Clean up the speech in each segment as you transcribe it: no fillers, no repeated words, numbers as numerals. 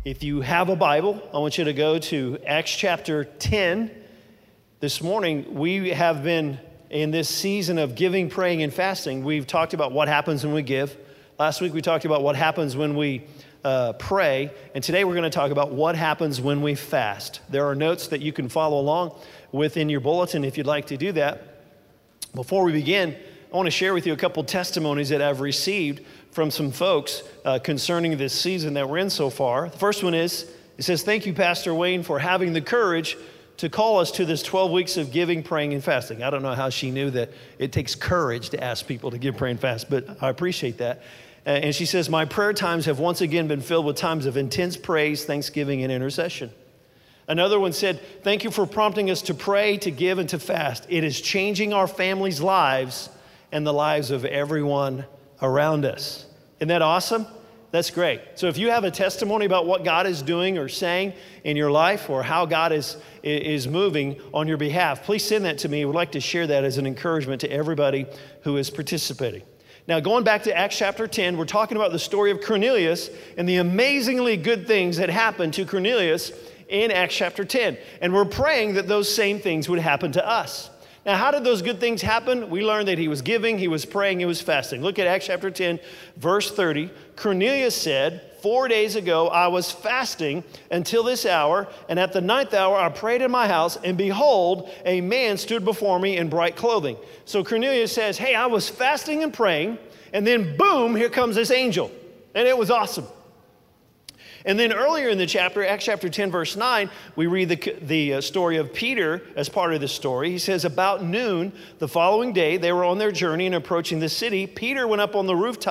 If you have a Bible, I want you to go to Acts chapter 10. This morning, we have been in this season of giving, praying, and fasting. We've talked about what happens when we give. Last week, we talked about what happens when we pray. And today, we're going to talk about what happens when we fast. There are notes that you can follow along with in your bulletin if you'd like to do that. Before we begin, I want to share with you a couple testimonies that I've received from some folks concerning this season that we're in so far. The first one is, it says, "Thank you, Pastor Wayne, for having the courage to call us to this 12 weeks of giving, praying, and fasting." I don't know how she knew that it takes courage to ask people to give, pray, and fast, but I appreciate that. And she says, "My prayer times have once again been filled with times of intense praise, thanksgiving, and intercession." Another one said, "Thank you for prompting us to pray, to give, and to fast. It is changing our families' lives and the lives of everyone around us." Isn't that awesome? That's great. So if you have a testimony about what God is doing or saying in your life or how God is moving on your behalf, please send that to me. We'd like to share that as an encouragement to everybody who is participating. Now, going back to Acts chapter 10, we're talking about the story of Cornelius and the amazingly good things that happened to Cornelius in Acts chapter 10. And we're praying that those same things would happen to us. Now, how did those good things happen? We learned that he was giving, he was praying, he was fasting. Look at Acts chapter 10, verse 30. Cornelius said, 4 days ago I was fasting until this hour, and at the ninth hour I prayed in my house, and behold, a man stood before me in bright clothing. So Cornelius says, hey, I was fasting and praying, and then boom, here comes this angel. And it was awesome. And then earlier in the chapter, Acts chapter 10, verse 9, we read the story of Peter as part of this story. He says, about noon the following day, they were on their journey and approaching the city. Peter went up on the roof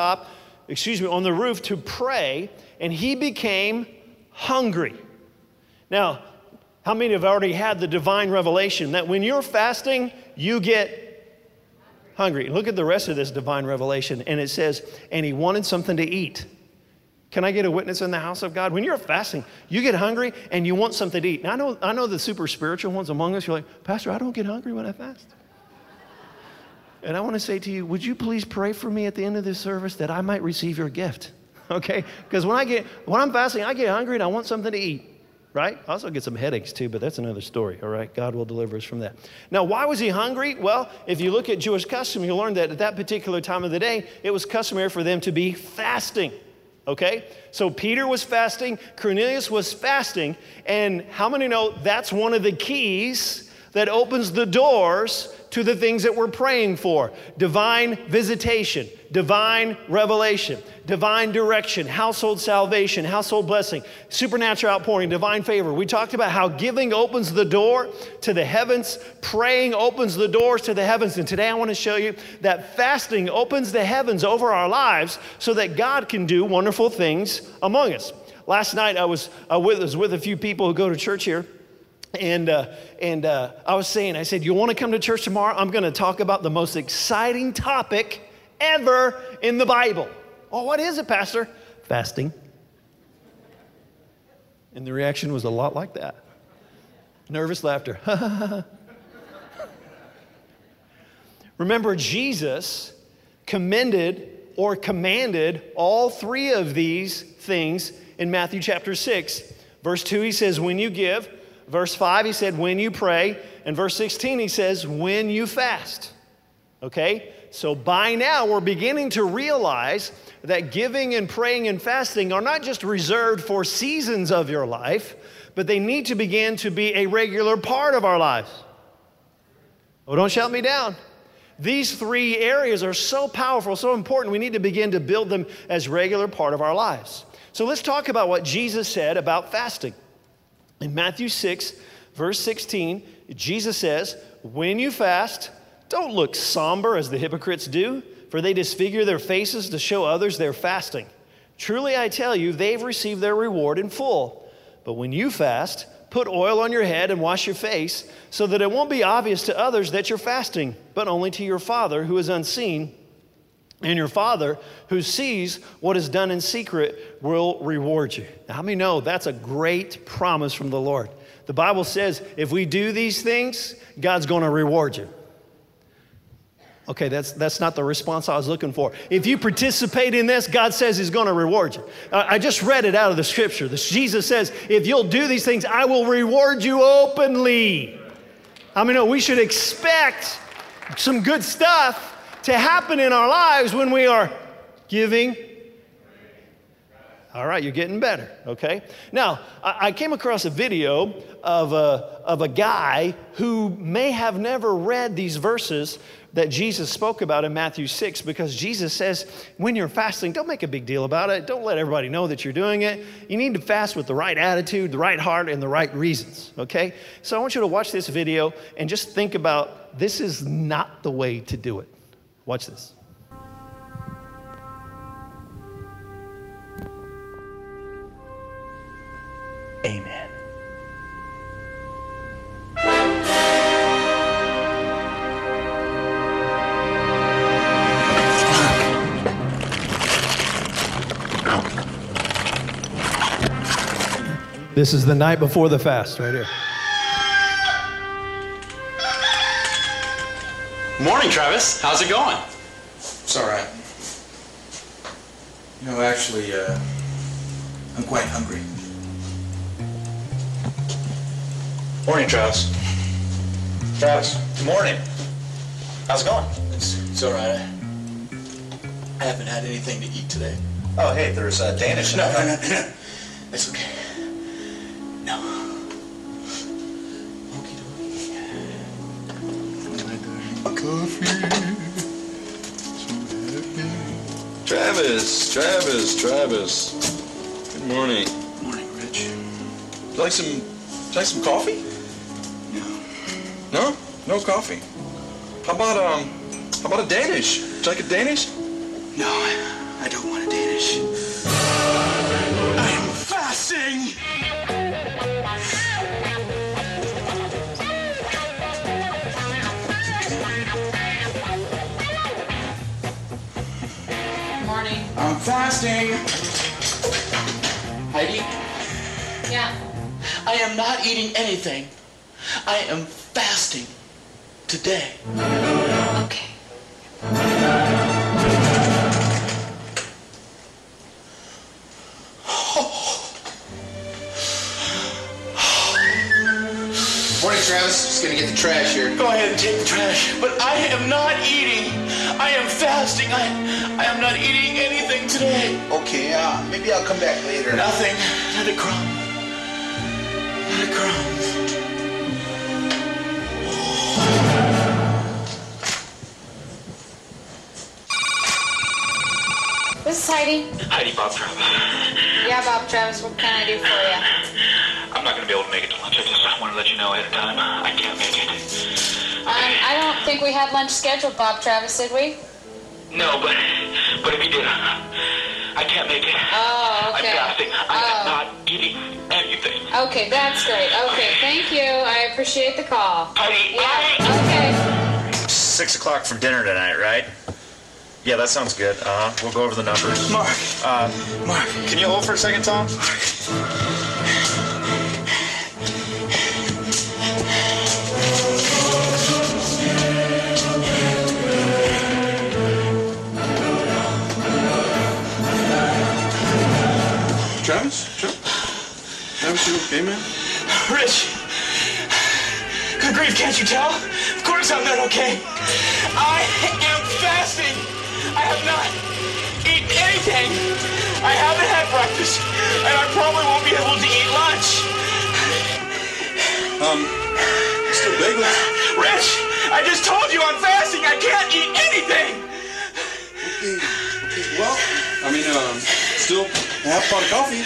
to pray, and he became hungry. Now, how many have already had the divine revelation that when you're fasting, you get hungry? Look at the rest of this divine revelation, and it says, and he wanted something to eat. Can I get a witness in the house of God? When you're fasting, you get hungry and you want something to eat. Now, I know the super spiritual ones among us, you're like, Pastor, I don't get hungry when I fast. And I want to say to you, would you please pray for me at the end of this service that I might receive your gift, okay? Because when I'm fasting, I get hungry and I want something to eat, right? I also get some headaches too, but that's another story, all right? God will deliver us from that. Now, why was he hungry? Well, if you look at Jewish custom, you'll learn that at that particular time of the day, it was customary for them to be fasting. Okay, so Peter was fasting, Cornelius was fasting, and how many know that's one of the keys that opens the doors to the things that we're praying for? Divine visitation, divine revelation, divine direction, household salvation, household blessing, supernatural outpouring, divine favor. We talked about how giving opens the door to the heavens, praying opens the doors to the heavens, and today I want to show you that fasting opens the heavens over our lives so that God can do wonderful things among us. Last night I was with a few people who go to church here. And I said, you want to come to church tomorrow? I'm going to talk about the most exciting topic ever in the Bible. Oh, what is it, Pastor? Fasting. And the reaction was a lot like that. Nervous laughter. Remember, Jesus commanded all three of these things in Matthew chapter 6. Verse 2, he says, when you give. Verse 5, he said, when you pray. And verse 16, he says, when you fast. Okay? So by now, we're beginning to realize that giving and praying and fasting are not just reserved for seasons of your life, but they need to begin to be a regular part of our lives. Oh, don't shout me down. These three areas are so powerful, so important, we need to begin to build them as regular part of our lives. So let's talk about what Jesus said about fasting. In Matthew 6, verse 16, Jesus says, when you fast, don't look somber as the hypocrites do, for they disfigure their faces to show others they're fasting. Truly, I tell you, they've received their reward in full. But when you fast, put oil on your head and wash your face, so that it won't be obvious to others that you're fasting, but only to your Father who is unseen. And your Father who sees what is done in secret will reward you. Now, how many know that's a great promise from the Lord? The Bible says if we do these things, God's going to reward you. Okay, that's not the response I was looking for. If you participate in this, God says he's going to reward you. I just read it out of the scripture. Jesus says, if you'll do these things, I will reward you openly. I mean, no, we should expect some good stuff to happen in our lives when we are giving. All right, you're getting better, okay? Now, I came across a video of a guy who may have never read these verses that Jesus spoke about in Matthew 6, because Jesus says, when you're fasting, don't make a big deal about it. Don't let everybody know that you're doing it. You need to fast with the right attitude, the right heart, and the right reasons, okay? So I want you to watch this video and just think about, this is not the way to do it. Watch this. Amen. This is the night before the fast, right here. Morning, Travis. How's it going? It's all right. You know, actually, I'm quite hungry. Morning, Travis. Travis, good morning. How's it going? It's all right. I haven't had anything to eat today. Oh, hey, there's Danish. No. It's okay. No. Travis. Good morning. Morning, Rich. Would you like some coffee? No. No? No coffee. How about a Danish? Would you like a Danish? No, I don't want a Danish. I am fasting! Morning. I'm fasting! Heidi, Yeah. I am not eating anything. I am fasting today. Okay. Morning, Travis. Just gonna get the trash here. Go ahead and take the trash. But I am not eating. I am fasting. I am not eating anything today. Okay, maybe I'll come back later. Nothing. Not a crumb. Not a crumb. This is Heidi. Heidi, Bob Travis. Yeah, Bob Travis, what can I do for you? I'm not going to be able to make it to lunch. I just want to let you know ahead of time. I can't make it. I don't think we had lunch scheduled, Bob Travis, did we? No, but if you did, I can't make it. Oh, okay. I'm fasting. I am not eating anything. Okay, that's great. Okay, thank you. I appreciate the call. Heidi, Yeah, okay. 6 o'clock for dinner tonight, right? Yeah, that sounds good. We'll go over the numbers. Mark. Mark. Can you hold for a second, Tom? Travis, you okay, man? Rich. Good grief, can't you tell? Of course I'm not okay. I am fasting. I have not eaten anything. I haven't had breakfast, and I probably won't be able to eat lunch. Still bagels? Rich, I just told you I'm fasting. I can't eat anything. Okay. Well, I mean, still half a pot of coffee.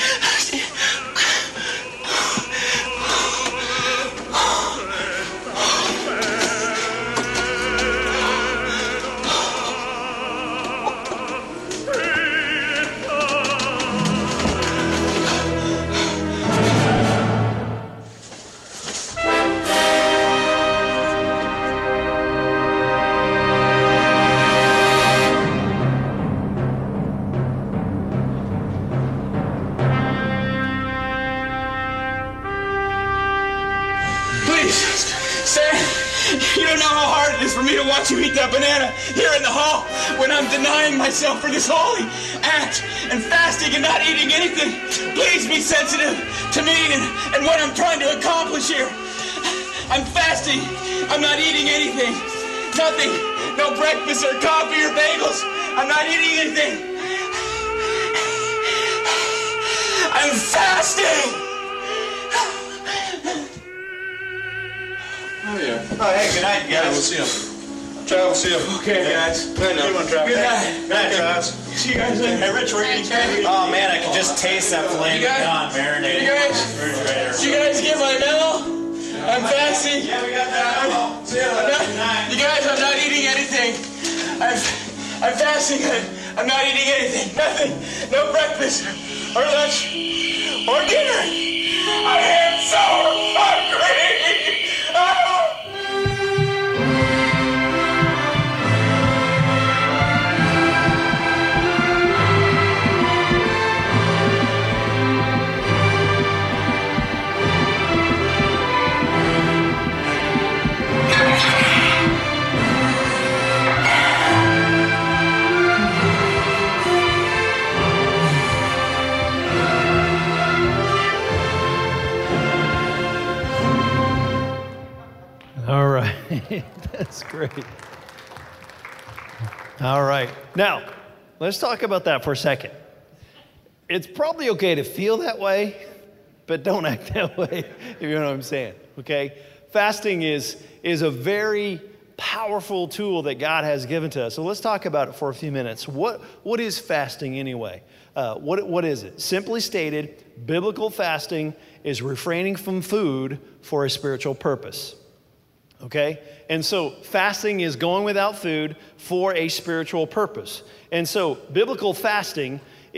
watch you eat that banana here in the hall when I'm denying myself for this holy act and fasting and not eating anything. Please be sensitive to me and what I'm trying to accomplish here. I'm fasting. I'm not eating anything. Nothing. No breakfast or coffee or bagels. I'm not eating anything. I'm fasting. Oh, yeah. Oh, hey, good night, Yeah, we'll guys. see you. Travis, see you. Okay, guys. Good night. Good one, Travis. Good Hey, night. Good night, Travis. See you guys later. Hey, Rich, we're eating candy. Oh, man, I can just taste that flame You guys- gone marinated. you guys- Refrigerator. Did you guys get my memo? I'm fasting. Yeah, we got that. See you later. Good night. You guys, I'm not eating anything. I'm fasting. I'm not eating anything. Nothing. No breakfast or lunch or dinner. I am so hungry. Oh. All right. That's great. All right. Now, let's talk about that for a second. It's probably okay to feel that way, but don't act that way, if you know what I'm saying, okay? Fasting is a very powerful tool that God has given to us. So let's talk about it for a few minutes. What is fasting anyway? What is it? Simply stated, biblical fasting is refraining from food for a spiritual purpose. Okay? And so fasting is going without food for a spiritual purpose. And so biblical fasting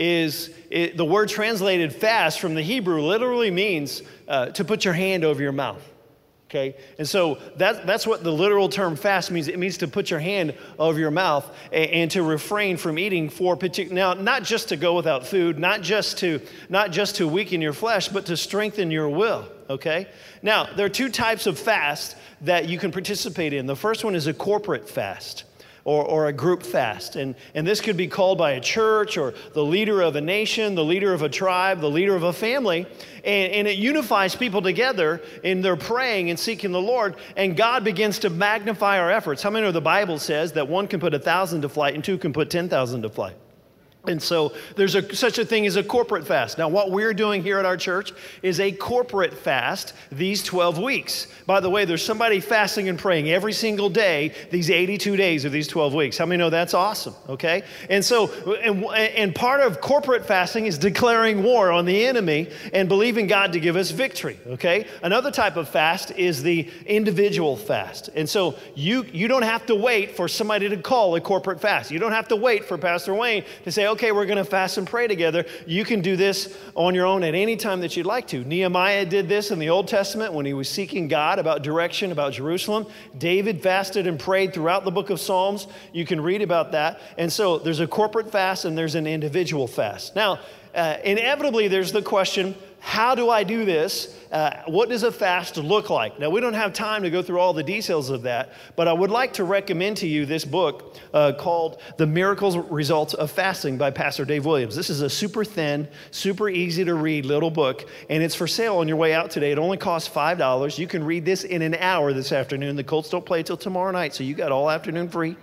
the word translated fast from the Hebrew literally means to put your hand over your mouth. Okay? And so that's what the literal term fast means. It means to put your hand over your mouth and to refrain from eating for particular. Now, not just to go without food, not just to weaken your flesh, but to strengthen your will. Okay? Now, there are two types of fast that you can participate in. The first one is a corporate fast or a group fast. And this could be called by a church or the leader of a nation, the leader of a tribe, the leader of a family. And it unifies people together in their praying and seeking the Lord. And God begins to magnify our efforts. How many know the Bible says that one can put 1,000 to flight and two can put 10,000 to flight? And so there's such a thing as a corporate fast. Now, what we're doing here at our church is a corporate fast these 12 weeks. By the way, there's somebody fasting and praying every single day, these 82 days of these 12 weeks. How many know that's awesome, okay? And so, and part of corporate fasting is declaring war on the enemy and believing God to give us victory, okay? Another type of fast is the individual fast. And so you don't have to wait for somebody to call a corporate fast. You don't have to wait for Pastor Wayne to say, okay, we're going to fast and pray together. You can do this on your own at any time that you'd like to. Nehemiah did this in the Old Testament when he was seeking God about direction, about Jerusalem. David fasted and prayed throughout the book of Psalms. You can read about that. And so there's a corporate fast and there's an individual fast. Now, inevitably, there's the question, how do I do this? What does a fast look like? Now, we don't have time to go through all the details of that, but I would like to recommend to you this book called The Miracle Results of Fasting by Pastor Dave Williams. This is a super thin, super easy to read little book, and it's for sale on your way out today. It only costs $5. You can read this in an hour this afternoon. The Colts don't play till tomorrow night, so you got all afternoon free.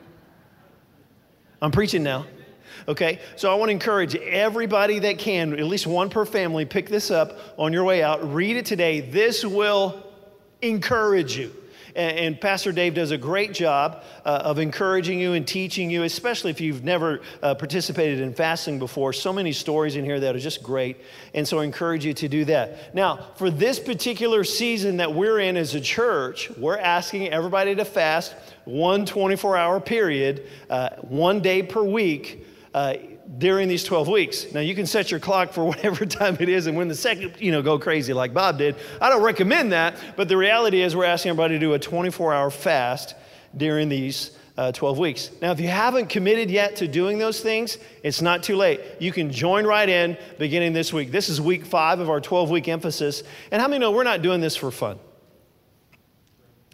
I'm preaching now. Okay, so I want to encourage everybody that can, at least one per family, pick this up on your way out. Read it today. This will encourage you. And Pastor Dave does a great job of encouraging you and teaching you, especially if you've never participated in fasting before. So many stories in here that are just great. And so I encourage you to do that. Now, for this particular season that we're in as a church, we're asking everybody to fast one 24-hour period, 1 day per week, during these 12 weeks. Now, you can set your clock for whatever time it is, and when the second, go crazy like Bob did. I don't recommend that, but the reality is we're asking everybody to do a 24-hour fast during these 12 weeks. Now, if you haven't committed yet to doing those things, it's not too late. You can join right in beginning this week. This is week 5 of our 12-week emphasis. And how many know we're not doing this for fun?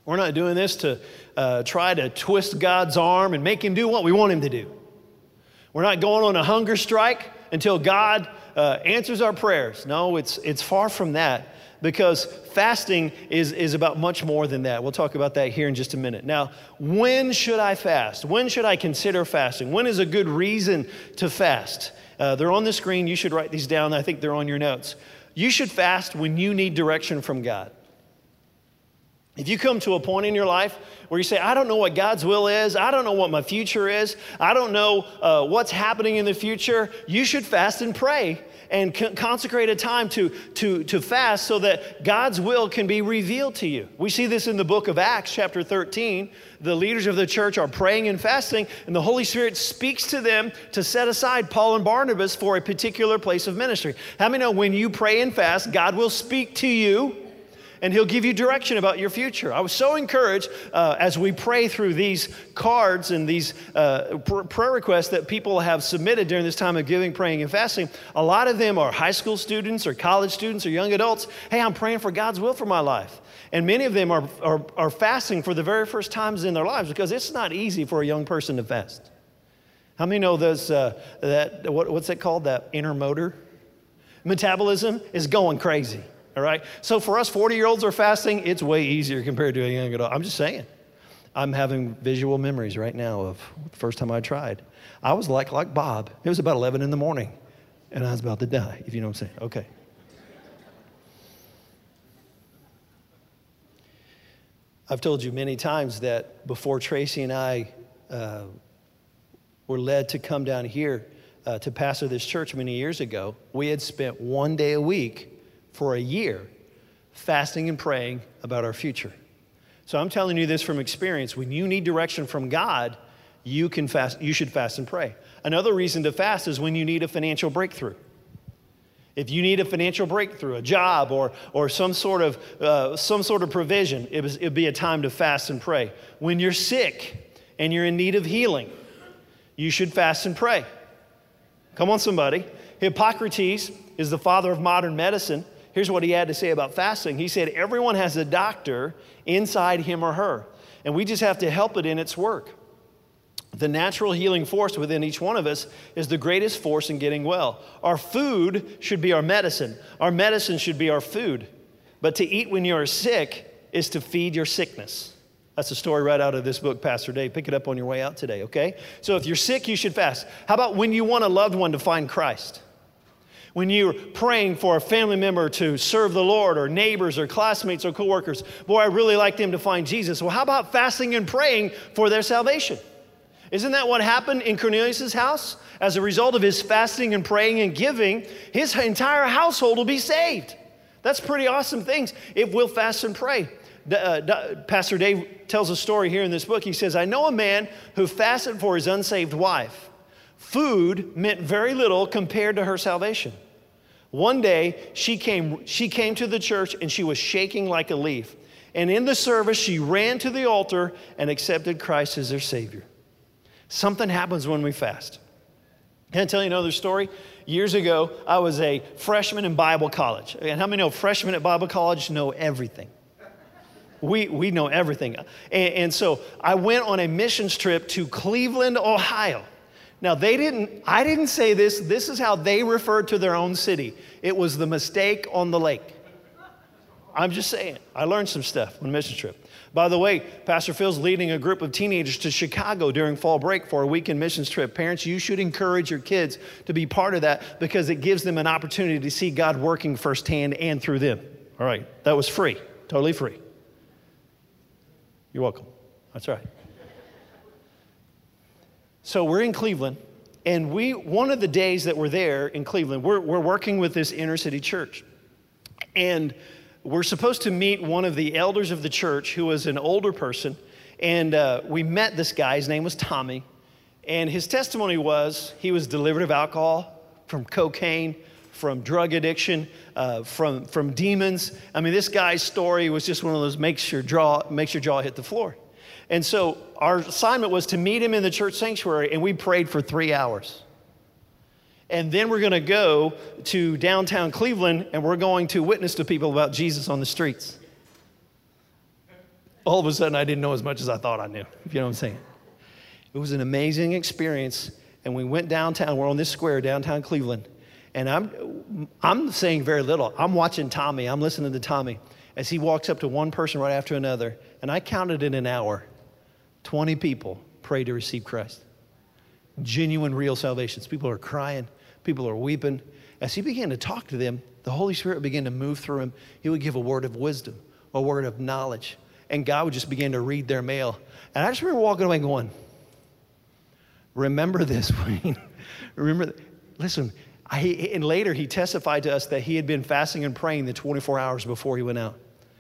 We're not doing this to try to twist God's arm and make him do what we want him to do. We're not going on a hunger strike until God answers our prayers. No, it's far from that, because fasting is about much more than that. We'll talk about that here in just a minute. Now, when should I fast? When should I consider fasting? When is a good reason to fast? They're on the screen. You should write these down. I think they're on your notes. You should fast when you need direction from God. If you come to a point in your life where you say, I don't know what God's will is, I don't know what my future is, I don't know what's happening in the future, you should fast and pray and consecrate a time to fast so that God's will can be revealed to you. We see this in the book of Acts, chapter 13. The leaders of the church are praying and fasting, and the Holy Spirit speaks to them to set aside Paul and Barnabas for a particular place of ministry. How many know when you pray and fast, God will speak to you, and he'll give you direction about your future? I was so encouraged as we pray through these cards and these prayer requests that people have submitted during this time of giving, praying, and fasting. A lot of them are high school students or college students or young adults. Hey, I'm praying for God's will for my life. And many of them are fasting for the very first times in their lives, because it's not easy for a young person to fast. How many know those, what's it called? That inner motor? Metabolism is going crazy. All right. So for us 40-year-olds are fasting, it's way easier compared to a young adult. I'm just saying. I'm having visual memories right now of the first time I tried. I was like Bob. It was about 11 in the morning, and I was about to die, if you know what I'm saying. Okay. I've told you many times that before Tracy and I were led to come down here to pastor this church many years ago, we had spent one day a week for a year fasting and praying about our future. So I'm telling you this from experience. When you need direction from God, you should fast and pray. Another reason to fast is when you need a financial breakthrough. If you need a financial breakthrough, a job, or some sort of provision, it'd be a time to fast and pray. When you're sick and you're in need of healing, you should fast and pray. Come on, somebody. Hippocrates is the father of modern medicine. Here's what he had to say about fasting. He said, everyone has a doctor inside him or her, and we just have to help it in its work. The natural healing force within each one of us is the greatest force in getting well. Our food should be our medicine. Our medicine should be our food. But to eat when you're sick is to feed your sickness. That's a story right out of this book, Pastor Dave. Pick it up on your way out today, okay? So if you're sick, you should fast. How about when you want a loved one to find Christ? When you're praying for a family member to serve the Lord, or neighbors or classmates or coworkers, boy, I really like them to find Jesus. Well, how about fasting and praying for their salvation? Isn't that what happened in Cornelius' house? As a result of his fasting and praying and giving, his entire household will be saved. That's pretty awesome things if we'll fast and pray. Pastor Dave tells a story here in this book. He says, I know a man who fasted for his unsaved wife. Food meant very little compared to her salvation. One day, she came to the church and she was shaking like a leaf. And in the service, she ran to the altar and accepted Christ as her Savior. Something happens when we fast. Can I tell you another story? Years ago, I was a freshman in Bible college. And how many know freshmen at Bible college know everything? We know everything. And so I went on a missions trip to Cleveland, Ohio. Now, I didn't say this. This is how they referred to their own city. It was the Mistake on the Lake. I'm just saying. I learned some stuff on a mission trip. By the way, Pastor Phil's leading a group of teenagers to Chicago during fall break for a weekend missions trip. Parents, you should encourage your kids to be part of that, because it gives them an opportunity to see God working firsthand and through them. All right. That was free. Totally free. You're welcome. That's right. So we're in Cleveland, and one of the days that we're there in Cleveland, we're working with this inner city church. And we're supposed to meet one of the elders of the church who was an older person. And we met this guy. His name was Tommy. And his testimony was he was delivered of alcohol, from cocaine, from drug addiction, from demons. I mean, this guy's story was just one of those makes your jaw hit the floor. And so our assignment was to meet him in the church sanctuary, and we prayed for 3 hours. And then we're going to go to downtown Cleveland, and we're going to witness to people about Jesus on the streets. all of a sudden I didn't know as much as I thought I knew, if you know what I'm saying. It was an amazing experience. And we went downtown. We're on this square downtown Cleveland. And I'm saying very little. I'm watching Tommy. I'm listening to Tommy as he walks up to one person right after another. And I counted in an hour, 20 people prayed to receive Christ. Genuine, real salvations. People are crying. People are weeping. As he began to talk to them, the Holy Spirit began to move through him. He would give a word of wisdom, a word of knowledge. And God would just begin to read their mail. And I just remember walking away going, remember this, Wayne. Remember, listen, and later he testified to us that he had been fasting and praying the 24 hours before he went out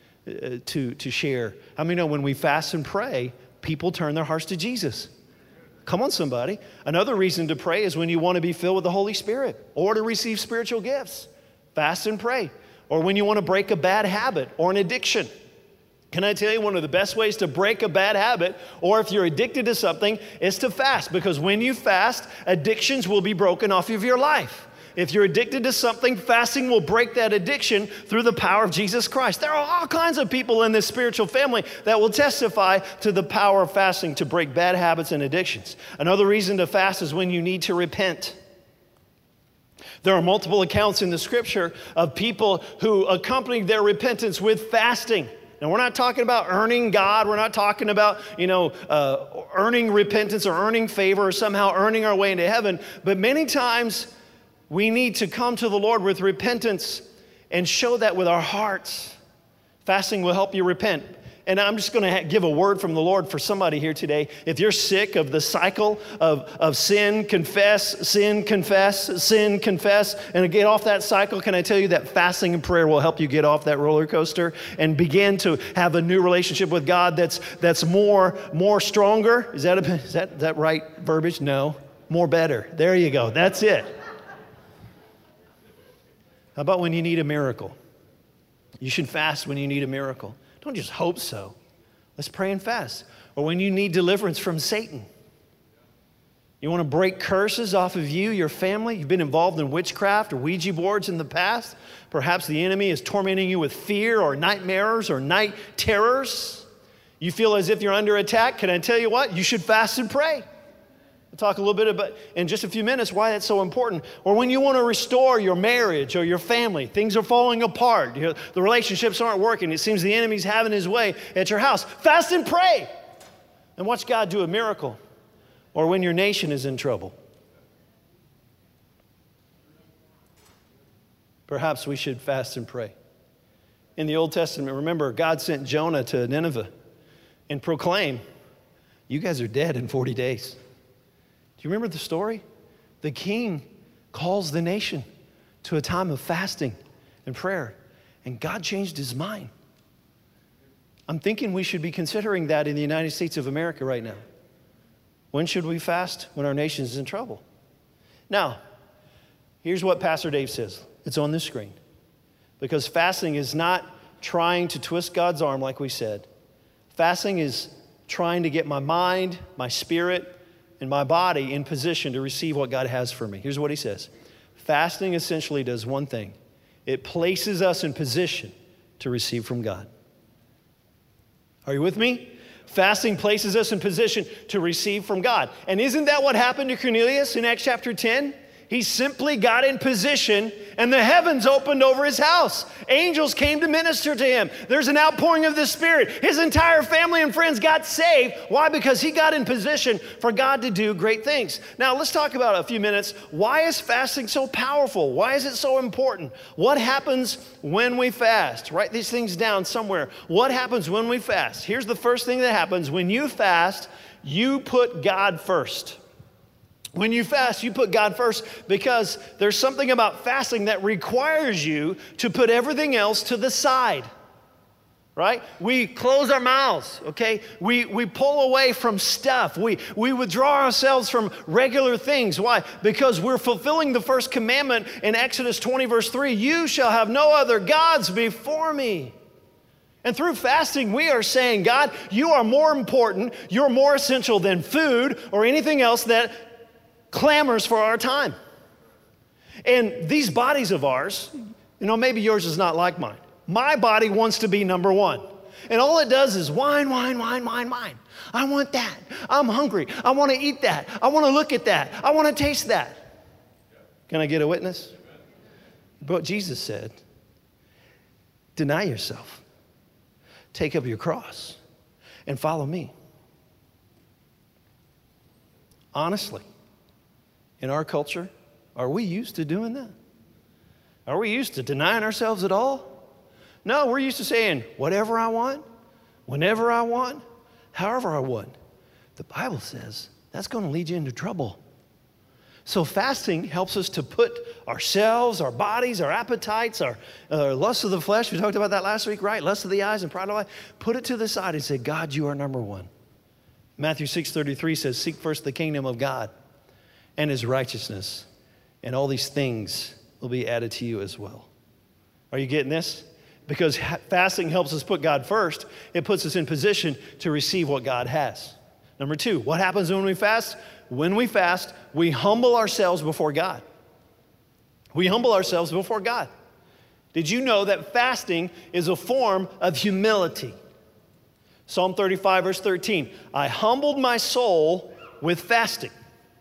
to share. How many know when we fast and pray, people turn their hearts to Jesus? Come on, somebody. Another reason to pray is when you want to be filled with the Holy Spirit or to receive spiritual gifts. Fast and pray. Or when you want to break a bad habit or an addiction. Can I tell you one of the best ways to break a bad habit, or if you're addicted to something, is to fast. Because when you fast, addictions will be broken off of your life. If you're addicted to something, fasting will break that addiction through the power of Jesus Christ. There are all kinds of people in this spiritual family that will testify to the power of fasting to break bad habits and addictions. Another reason to fast is when you need to repent. There are multiple accounts in the scripture of people who accompanied their repentance with fasting. Now, we're not talking about earning God. We're not talking about, earning repentance or earning favor or somehow earning our way into heaven. But many times we need to come to the Lord with repentance and show that with our hearts. Fasting will help you repent. And I'm just going to give a word from the Lord for somebody here today. If you're sick of the cycle of sin, confess, sin, confess, sin, confess, and to get off that cycle, can I tell you that fasting and prayer will help you get off that roller coaster and begin to have a new relationship with God that's more stronger? Is that right verbiage? No. More better. There you go. That's it. How about when you need a miracle? You should fast when you need a miracle. Don't just hope so. Let's pray and fast. Or when you need deliverance from Satan. You want to break curses off of you, your family? You've been involved in witchcraft or Ouija boards in the past. Perhaps the enemy is tormenting you with fear or nightmares or night terrors. You feel as if you're under attack. Can I tell you what? You should fast and pray. We'll talk a little bit about, in just a few minutes, why that's so important. Or when you want to restore your marriage or your family, things are falling apart. The relationships aren't working. It seems the enemy's having his way at your house. Fast and pray and watch God do a miracle. Or when your nation is in trouble. Perhaps we should fast and pray. In the Old Testament, remember, God sent Jonah to Nineveh and proclaim, you guys are dead in 40 days. Do you remember the story? The king calls the nation to a time of fasting and prayer, and God changed his mind. I'm thinking we should be considering that in the United States of America right now. When should we fast? When our nation is in trouble. Now, here's what Pastor Dave says. It's on the screen. Because fasting is not trying to twist God's arm like we said. Fasting is trying to get my mind, my spirit, and my body in position to receive what God has for me. Here's what he says. Fasting essentially does one thing. It places us in position to receive from God. Are you with me? Fasting places us in position to receive from God. And isn't that what happened to Cornelius in Acts chapter 10? He simply got in position and the heavens opened over his house. Angels came to minister to him. There's an outpouring of the Spirit. His entire family and friends got saved. Why? Because he got in position for God to do great things. Now, let's talk about a few minutes. Why is fasting so powerful? Why is it so important? What happens when we fast? Write these things down somewhere. What happens when we fast? Here's the first thing that happens. When you fast, you put God first. When you fast, you put God first because there's something about fasting that requires you to put everything else to the side, right? We close our mouths, okay? We pull away from stuff. We withdraw ourselves from regular things. Why? Because we're fulfilling the first commandment in Exodus 20, verse 3. You shall have no other gods before me. And through fasting, we are saying, God, you are more important, you're more essential than food or anything else that clamors for our time. And these bodies of ours, maybe yours is not like mine. My body wants to be number one. And all it does is whine, whine, whine, whine, whine. I want that. I'm hungry. I want to eat that. I want to look at that. I want to taste that. Can I get a witness? But Jesus said, deny yourself. Take up your cross and follow me. Honestly, in our culture, are we used to doing that? Are we used to denying ourselves at all? No, we're used to saying, whatever I want, whenever I want, however I want. The Bible says that's going to lead you into trouble. So fasting helps us to put ourselves, our bodies, our appetites, our lust of the flesh, we talked about that last week, right? Lust of the eyes and pride of life. Put it to the side and say, God, you are number one. Matthew 6:33 says, seek first the kingdom of God and his righteousness, and all these things will be added to you as well. Are you getting this? Because fasting helps us put God first. It puts us in position to receive what God has. Number two, what happens when we fast? When we fast, we humble ourselves before God. We humble ourselves before God. Did you know that fasting is a form of humility? Psalm 35, verse 13, I humbled my soul with fasting.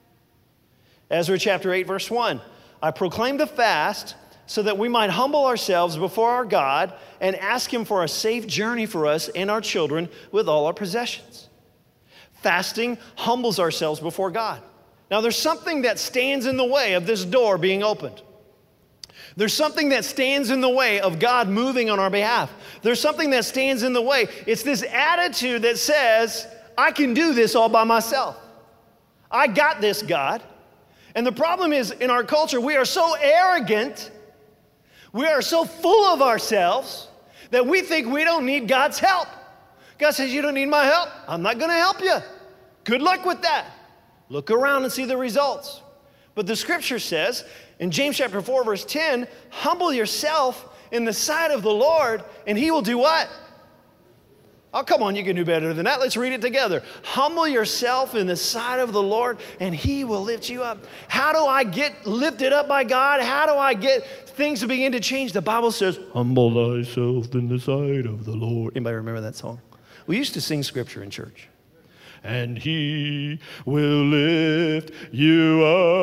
Ezra chapter 8, verse 1, I proclaimed a fast so that we might humble ourselves before our God and ask him for a safe journey for us and our children with all our possessions. Fasting humbles ourselves before God. Now, there's something that stands in the way of this door being opened. There's something that stands in the way of God moving on our behalf. There's something that stands in the way. It's this attitude that says, I can do this all by myself. I got this, God. And the problem is, in our culture, we are so arrogant, we are so full of ourselves that we think we don't need God's help. God says, you don't need my help. I'm not going to help you. Good luck with that. Look around and see the results. But the scripture says in James chapter 4, verse 10, humble yourself in the sight of the Lord, and he will do what? Oh, come on, you can do better than that. Let's read it together. Humble yourself in the sight of the Lord, and he will lift you up. How do I get lifted up by God? How do I get things to begin to change? The Bible says, humble thyself in the sight of the Lord. Anybody remember that song? We used to sing scripture in church. And he will lift you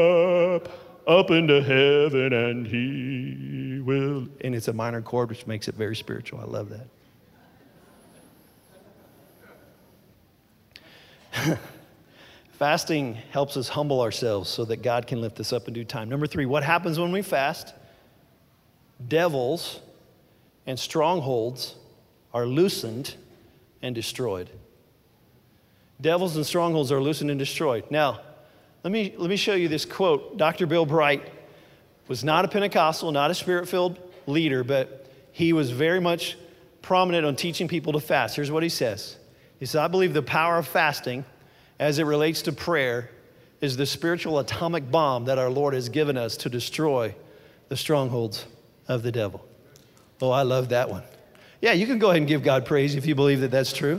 up into heaven, and he will. And it's a minor chord, which makes it very spiritual. I love that. Fasting helps us humble ourselves so that God can lift us up in due time. Number three, what happens when we fast? Devils and strongholds are loosened and destroyed. Devils and strongholds are loosened and destroyed. Now, let me show you this quote. Dr. Bill Bright was not a Pentecostal, not a Spirit-filled leader, but he was very much prominent on teaching people to fast. Here's what he says. He said, I believe the power of fasting as it relates to prayer is the spiritual atomic bomb that our Lord has given us to destroy the strongholds of the devil. Oh, I love that one. Yeah, you can go ahead and give God praise if you believe that that's true.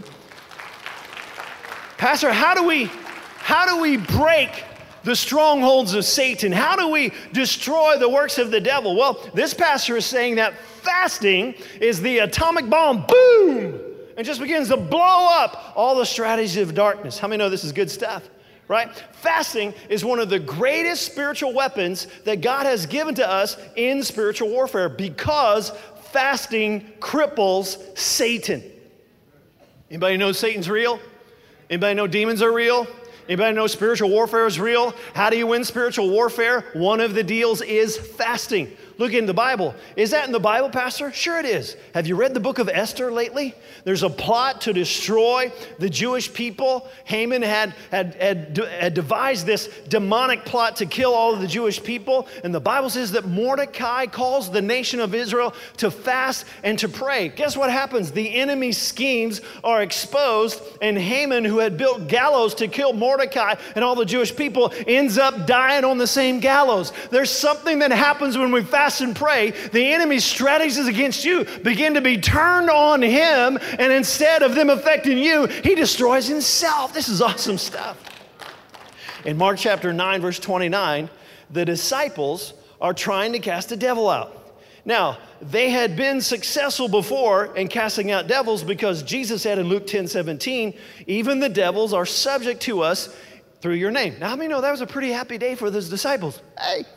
Pastor, how do we break the strongholds of Satan? How do we destroy the works of the devil? Well, this pastor is saying that fasting is the atomic bomb, boom, and just begins to blow up all the strategies of darkness. How many know this is good stuff? Right? Fasting is one of the greatest spiritual weapons that God has given to us in spiritual warfare because fasting cripples Satan. Anybody know Satan's real? Anybody know demons are real? Anybody know spiritual warfare is real? How do you win spiritual warfare? One of the deals is fasting. Look in the Bible. Is that in the Bible, Pastor? Sure it is. Have you read the book of Esther lately? There's a plot to destroy the Jewish people. Haman had devised this demonic plot to kill all of the Jewish people. And the Bible says that Mordecai calls the nation of Israel to fast and to pray. Guess what happens? The enemy's schemes are exposed, and Haman, who had built gallows to kill Mordecai and all the Jewish people, ends up dying on the same gallows. There's something that happens when we fast and pray. The enemy's strategies against you begin to be turned on him, and instead of them affecting you, he destroys himself. This is awesome stuff. In Mark chapter 9, verse 29, the disciples are trying to cast a devil out. Now, they had been successful before in casting out devils because Jesus said in Luke 10:17, even the devils are subject to us through your name. Now, how many know that was a pretty happy day for those disciples? Hey,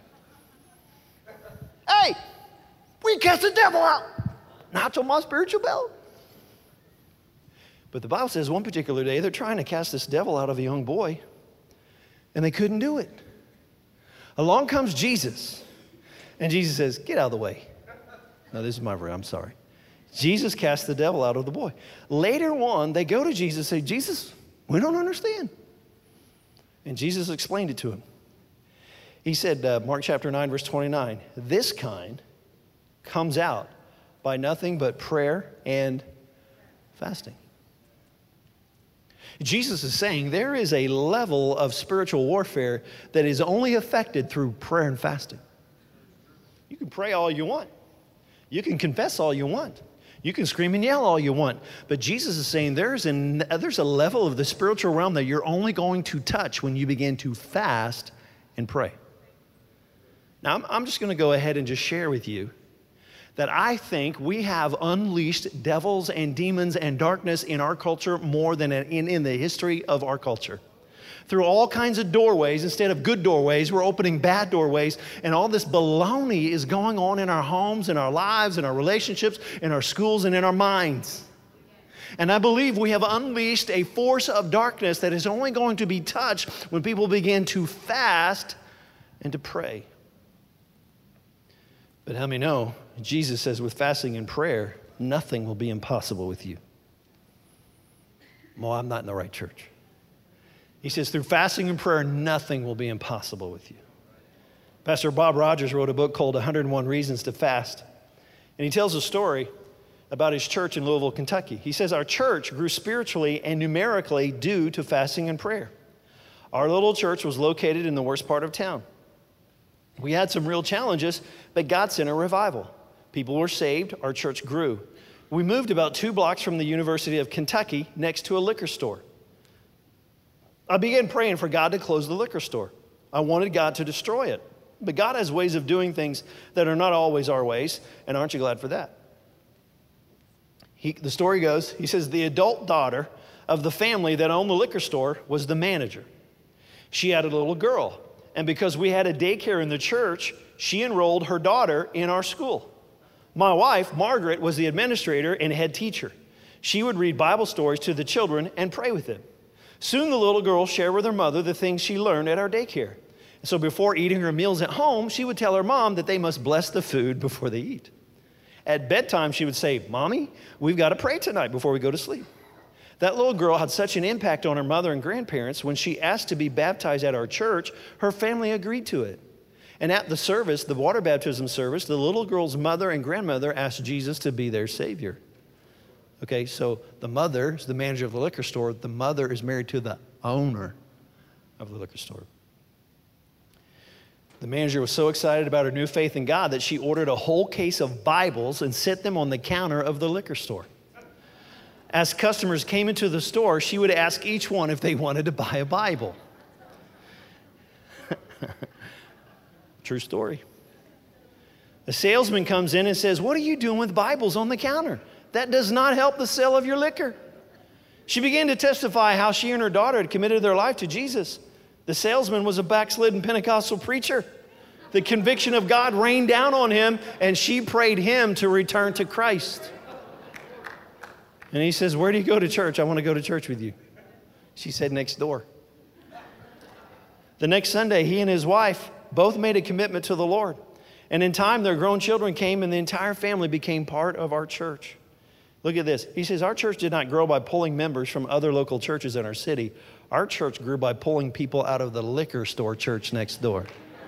we cast the devil out. Not on my spiritual belt. But the Bible says one particular day they're trying to cast this devil out of a young boy, and they couldn't do it. Along comes Jesus, and Jesus says, get out of the way. No, this is my word, I'm sorry. Jesus cast the devil out of the boy. Later on, they go to Jesus and say, Jesus, we don't understand. And Jesus explained it to him. He said, Mark chapter 9, verse 29, this kind comes out by nothing but prayer and fasting. Jesus is saying there is a level of spiritual warfare that is only affected through prayer and fasting. You can pray all you want. You can confess all you want. You can scream and yell all you want. But Jesus is saying there's a level of the spiritual realm that you're only going to touch when you begin to fast and pray. Now, I'm just going to go ahead and just share with you that I think we have unleashed devils and demons and darkness in our culture more than in the history of our culture. Through all kinds of doorways, instead of good doorways, we're opening bad doorways, and all this baloney is going on in our homes, in our lives, in our relationships, in our schools, and in our minds. And I believe we have unleashed a force of darkness that is only going to be touched when people begin to fast and to pray. But how many know, Jesus says with fasting and prayer, nothing will be impossible with you. Well, I'm not in the right church. He says through fasting and prayer, nothing will be impossible with you. Pastor Bob Rogers wrote a book called 101 Reasons to Fast. And he tells a story about his church in Louisville, Kentucky. He says our church grew spiritually and numerically due to fasting and prayer. Our little church was located in the worst part of town. We had some real challenges, but God sent a revival. People were saved, our church grew. We moved about 2 blocks from the University of Kentucky next to a liquor store. I began praying for God to close the liquor store. I wanted God to destroy it. But God has ways of doing things that are not always our ways, and aren't you glad for that? The story goes, he says, the adult daughter of the family that owned the liquor store was the manager. She had a little girl. And because we had a daycare in the church, she enrolled her daughter in our school. My wife, Margaret, was the administrator and head teacher. She would read Bible stories to the children and pray with them. Soon the little girl shared with her mother the things she learned at our daycare. So before eating her meals at home, she would tell her mom that they must bless the food before they eat. At bedtime, she would say, Mommy, we've got to pray tonight before we go to sleep. That little girl had such an impact on her mother and grandparents. When she asked to be baptized at our church, her family agreed to it. And at the service, the water baptism service, the little girl's mother and grandmother asked Jesus to be their Savior. Okay, so the mother is the manager of the liquor store. The mother is married to the owner of the liquor store. The manager was so excited about her new faith in God that she ordered a whole case of Bibles and set them on the counter of the liquor store. As customers came into the store, she would ask each one if they wanted to buy a Bible. True story. A salesman comes in and says, what are you doing with Bibles on the counter? That does not help the sale of your liquor. She began to testify how she and her daughter had committed their life to Jesus. The salesman was a backslidden Pentecostal preacher. The conviction of God rained down on him, and she prayed him to return to Christ. And he says, where do you go to church? I want to go to church with you. She said, next door. The next Sunday, he and his wife both made a commitment to the Lord. And in time, their grown children came, and the entire family became part of our church. Look at this. He says, our church did not grow by pulling members from other local churches in our city. Our church grew by pulling people out of the liquor store church next door.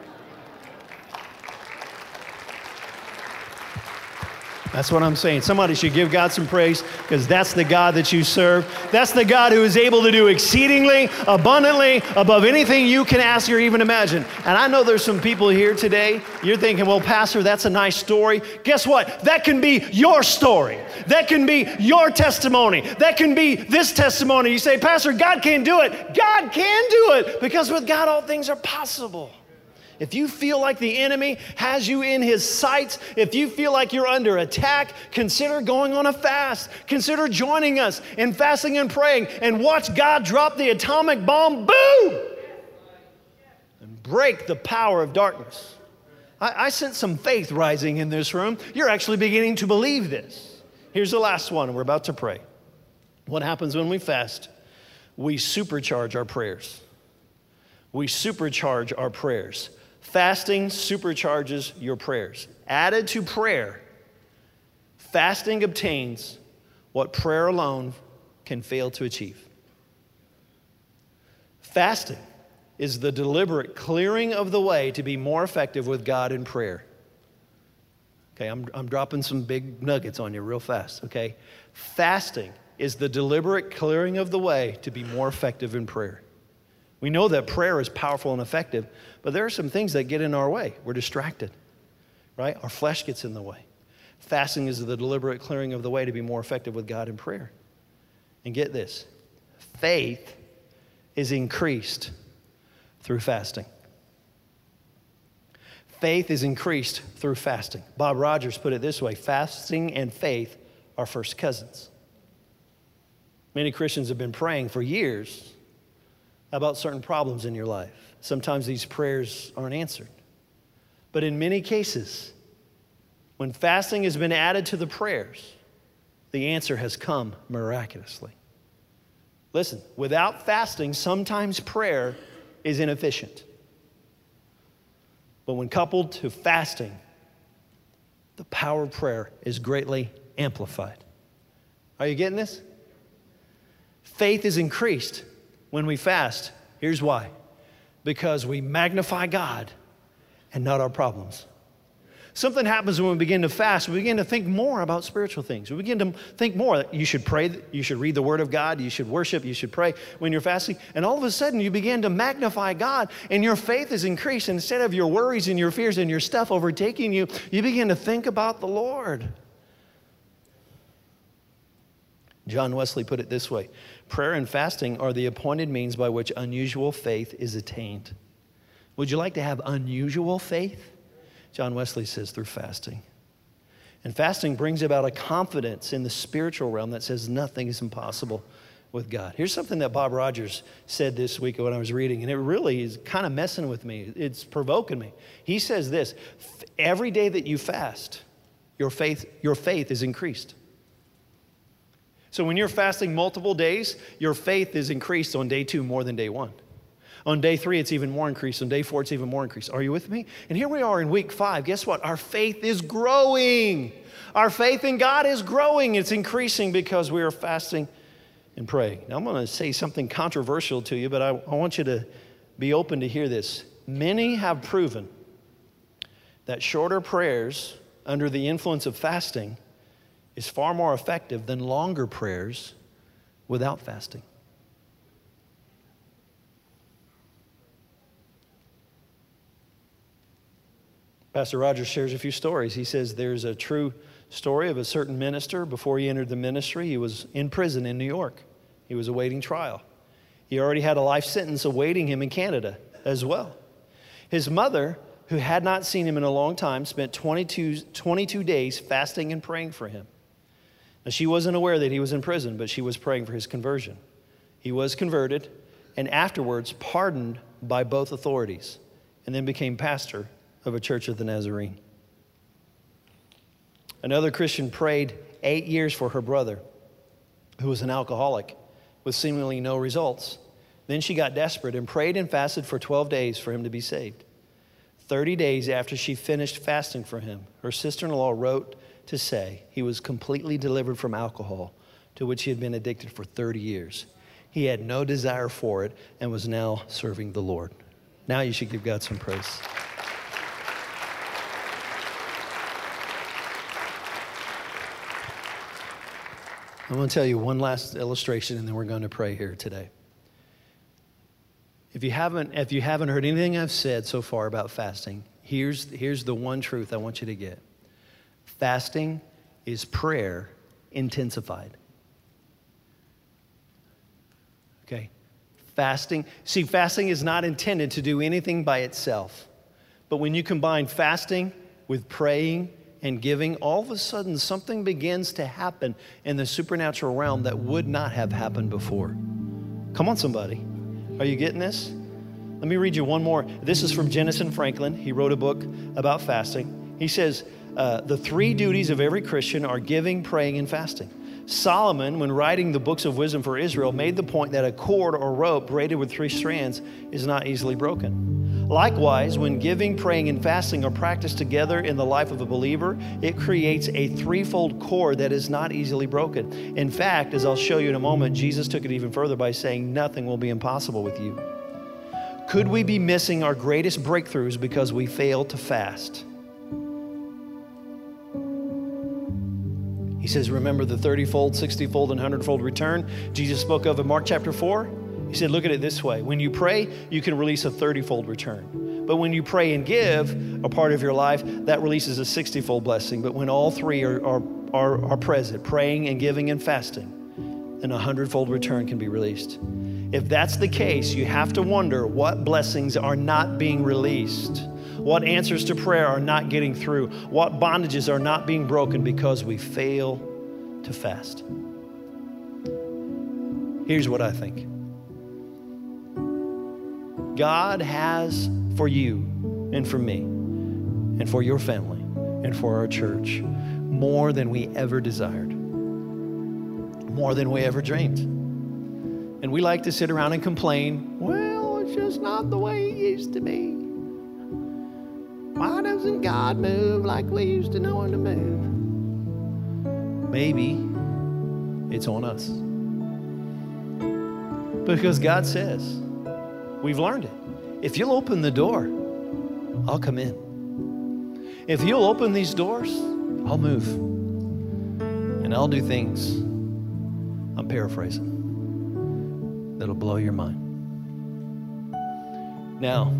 That's what I'm saying. Somebody should give God some praise because that's the God that you serve. That's the God who is able to do exceedingly, abundantly, above anything you can ask or even imagine. And I know there's some people here today, you're thinking, well, Pastor, that's a nice story. Guess what? That can be your story. That can be your testimony. That can be this testimony. You say, Pastor, God can't do it. God can do it because with God all things are possible. if you feel like the enemy has you in his sights, if you feel like you're under attack, consider going on a fast. Consider joining us in fasting and praying and watch God drop the atomic bomb, boom, and break the power of darkness. I sense some faith rising in this room. You're actually beginning to believe this. Here's the last one, and we're about to pray. What happens when we fast? We supercharge our prayers. We supercharge our prayers. Fasting supercharges your prayers. Added to prayer, fasting obtains what prayer alone can fail to achieve. Fasting is the deliberate clearing of the way to be more effective with God in prayer. Okay, I'm dropping some big nuggets on you real fast, okay? Fasting is the deliberate clearing of the way to be more effective in prayer. We know that prayer is powerful and effective, but there are some things that get in our way. We're distracted, right? Our flesh gets in the way. Fasting is the deliberate clearing of the way to be more effective with God in prayer. And get this, faith is increased through fasting. Faith is increased through fasting. Bob Rogers put it this way: fasting and faith are first cousins. Many Christians have been praying for years about certain problems in your life. Sometimes these prayers aren't answered. But in many cases, when fasting has been added to the prayers, the answer has come miraculously. Listen, without fasting, sometimes prayer is inefficient. But when coupled to fasting, the power of prayer is greatly amplified. Are you getting this? Faith is increased when we fast. Here's why. Because we magnify God and not our problems. Something happens when we begin to fast. We begin to think more about spiritual things. We begin to think more. You should pray, you should read the Word of God, you should worship, you should pray when you're fasting. And all of a sudden, you begin to magnify God, and your faith is increased. Instead of your worries and your fears and your stuff overtaking you, you begin to think about the Lord. John Wesley put it this way: prayer and fasting are the appointed means by which unusual faith is attained. Would you like to have unusual faith? John Wesley says through fasting. And fasting brings about a confidence in the spiritual realm that says nothing is impossible with God. Here's something that Bob Rogers said this week when I was reading, and it really is kind of messing with me. It's provoking me. He says this: every day that you fast, your faith is increased. So when you're fasting multiple days, your faith is increased on day 2 more than day 1. On day 3, it's even more increased. On day 4, it's even more increased. Are you with me? And here we are in week 5. Guess what? Our faith is growing. Our faith in God is growing. It's increasing because we are fasting and praying. Now, I'm going to say something controversial to you, but I want you to be open to hear this. Many have proven that shorter prayers under the influence of fasting is far more effective than longer prayers without fasting. Pastor Rogers shares a few stories. He says there's a true story of a certain minister. Before he entered the ministry, he was in prison in New York. He was awaiting trial. He already had a life sentence awaiting him in Canada as well. His mother, who had not seen him in a long time, spent 22 days fasting and praying for him. Now, she wasn't aware that he was in prison, but she was praying for his conversion. He was converted and afterwards pardoned by both authorities, and then became pastor of a church of the Nazarene. Another Christian prayed 8 years for her brother, who was an alcoholic, with seemingly no results. Then she got desperate and prayed and fasted for 12 days for him to be saved. 30 days after she finished fasting for him, her sister-in-law wrote to say he was completely delivered from alcohol, to which he had been addicted for 30 years. He had no desire for it and was now serving the Lord. Now you should give God some praise. I'm going to tell you one last illustration, and then we're going to pray here today. If you haven't heard anything I've said so far about fasting, here's the one truth I want you to get. Fasting is prayer intensified. Okay? Fasting is not intended to do anything by itself. But when you combine fasting with praying and giving, all of a sudden something begins to happen in the supernatural realm that would not have happened before. Come on, somebody. Are you getting this? Let me read you one more. This is from Jenison Franklin. He wrote a book about fasting. He says, the 3 duties of every Christian are giving, praying, and fasting. Solomon, when writing the books of wisdom for Israel, made the point that a cord or rope braided with 3 strands is not easily broken. Likewise, when giving, praying, and fasting are practiced together in the life of a believer, it creates a 3-fold cord that is not easily broken. In fact, as I'll show you in a moment, Jesus took it even further by saying, nothing will be impossible with you. Could we be missing our greatest breakthroughs because we fail to fast? He says, remember the 30-fold, 60-fold, and 100-fold return Jesus spoke of in Mark chapter 4? He said, look at it this way. When you pray, you can release a 30-fold return. But when you pray and give a part of your life, that releases a 60-fold blessing. But when all 3 are present, praying and giving and fasting, then a 100-fold return can be released. If that's the case, you have to wonder what blessings are not being released. What answers to prayer are not getting through? What bondages are not being broken because we fail to fast? Here's what I think. God has for you and for me and for your family and for our church more than we ever desired, more than we ever dreamed. And we like to sit around and complain, well, it's just not the way it used to be. Why doesn't God move like we used to know him to move? Maybe it's on us. Because God says, we've learned it. If you'll open the door, I'll come in. If you'll open these doors, I'll move. And I'll do things, I'm paraphrasing, that'll blow your mind. Now,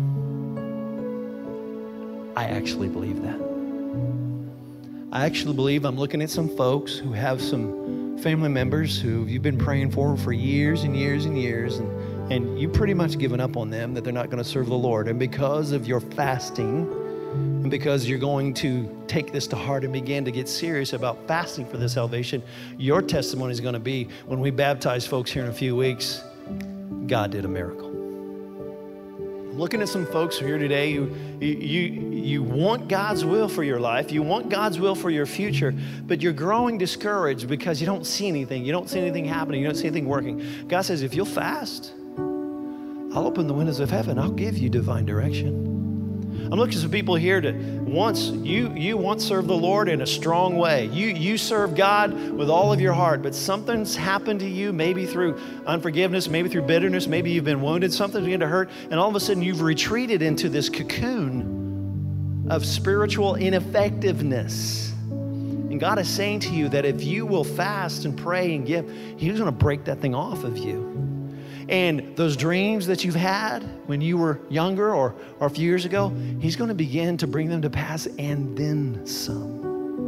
I actually believe that. I actually believe I'm looking at some folks who have some family members who you've been praying for years and years and years, and you pretty much given up on them, that they're not going to serve the Lord. And because of your fasting, and because you're going to take this to heart and begin to get serious about fasting for this salvation, your testimony is going to be, when we baptize folks here in a few weeks, God did a miracle. I'm looking at some folks here today who you want God's will for your life. You want God's will for your future, but you're growing discouraged because you don't see anything. You don't see anything happening. You don't see anything working. God says, if you'll fast, I'll open the windows of heaven. I'll give you divine direction. I'm looking for people here that once served the Lord in a strong way. You serve God with all of your heart, but something's happened to you, maybe through unforgiveness, maybe through bitterness, maybe you've been wounded, something's begun to hurt, and all of a sudden you've retreated into this cocoon of spiritual ineffectiveness. And God is saying to you that if you will fast and pray and give, He's going to break that thing off of you. And those dreams that you've had when you were younger or a few years ago, He's going to begin to bring them to pass and then some.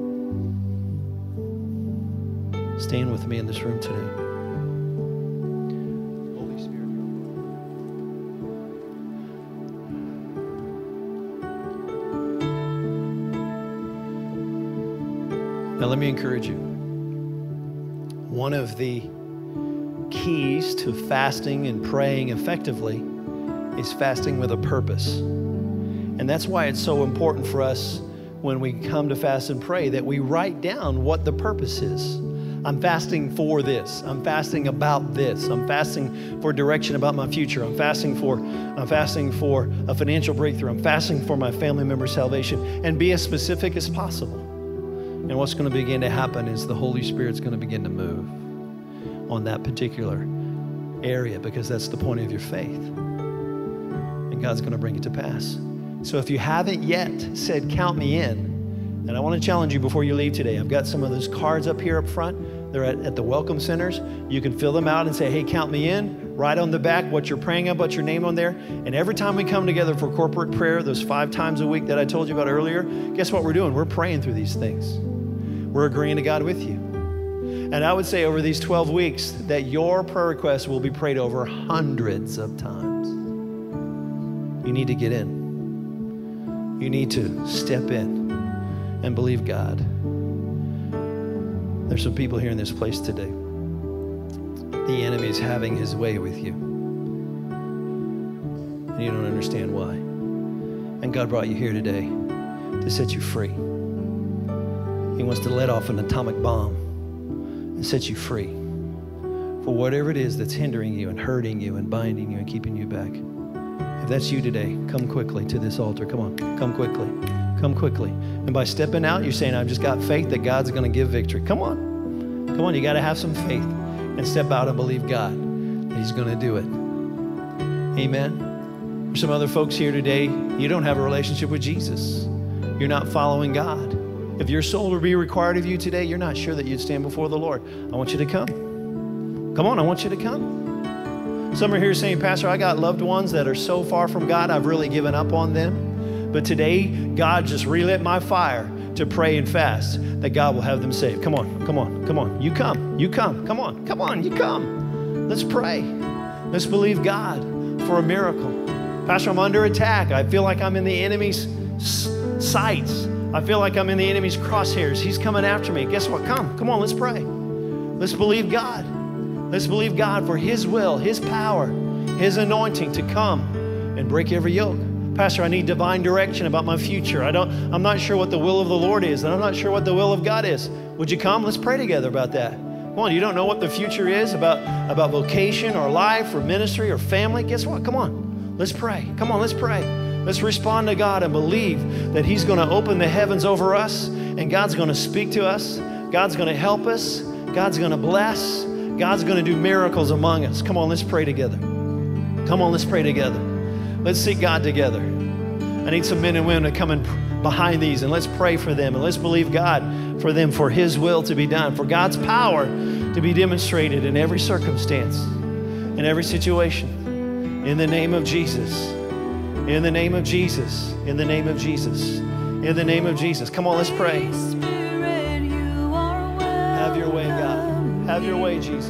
Stand with me in this room today. Holy Spirit. Now let me encourage you. One of the keys to fasting and praying effectively is fasting with a purpose. And that's why it's so important for us when we come to fast and pray that we write down what the purpose is. I'm fasting for this. I'm fasting about this. I'm fasting for direction about my future. I'm fasting for a financial breakthrough. I'm fasting for my family member's salvation, and be as specific as possible. And what's going to begin to happen is the Holy Spirit's going to begin to move on that particular area, because that's the point of your faith. And God's going to bring it to pass. So if you haven't yet said, count me in, and I want to challenge you before you leave today. I've got some of those cards up here up front. They're at the welcome centers. You can fill them out and say, hey, count me in. Write on the back what you're praying about, your name on there. And every time we come together for corporate prayer, those 5 times a week that I told you about earlier, guess what we're doing? We're praying through these things. We're agreeing to God with you. And I would say over these 12 weeks that your prayer requests will be prayed over hundreds of times. You need to get in. You need to step in and believe God. There's some people here in this place today. The enemy is having his way with you. And you don't understand why. And God brought you here today to set you free. He wants to let off an atomic bomb and set you free for whatever it is that's hindering you and hurting you and binding you and keeping you back. If that's you today, come quickly to this altar. Come on, come quickly. Come quickly. And by stepping out, you're saying, I've just got faith that God's going to give victory. Come on. Come on, you got to have some faith and step out and believe God that He's going to do it. Amen. There's some other folks here today, you don't have a relationship with Jesus. You're not following God. If your soul would be required of you today, you're not sure that you'd stand before the Lord. I want you to come. Come on, I want you to come. Some are here saying, Pastor, I got loved ones that are so far from God, I've really given up on them. But today, God just relit my fire to pray and fast that God will have them saved. Come on, come on, come on. You come, you come, come on, come on, you come. Let's pray. Let's believe God for a miracle. Pastor, I'm under attack. I feel like I'm in the enemy's sights. I feel like I'm in the enemy's crosshairs. He's coming after me. Guess what? Come on, let's pray. Let's believe God. Let's believe God for His will, His power, His anointing to come and break every yoke. Pastor, I need divine direction about my future. I'm not sure what the will of the Lord is, and I'm not sure what the will of God is. Would you come? Let's pray together about that. Come on, you don't know what the future is about vocation or life or ministry or family. Guess what? Come on, let's pray. Come on, let's pray. Let's respond to God and believe that He's going to open the heavens over us, and God's going to speak to us. God's going to help us. God's going to bless. God's going to do miracles among us. Come on, let's pray together. Come on, let's pray together. Let's seek God together. I need some men and women to come in behind these, and let's pray for them, and let's believe God for them, for His will to be done, for God's power to be demonstrated in every circumstance, in every situation. In the name of Jesus. In the name of Jesus. In the name of Jesus. In the name of Jesus. Come on, let's pray. Have your way, God. Have your way, Jesus.